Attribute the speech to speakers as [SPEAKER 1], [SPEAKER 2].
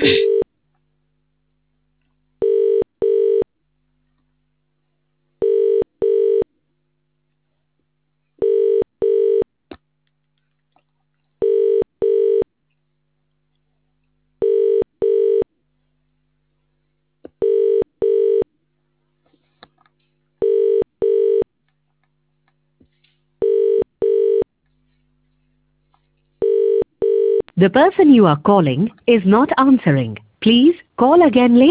[SPEAKER 1] The person you are calling is not answering. Please call again later.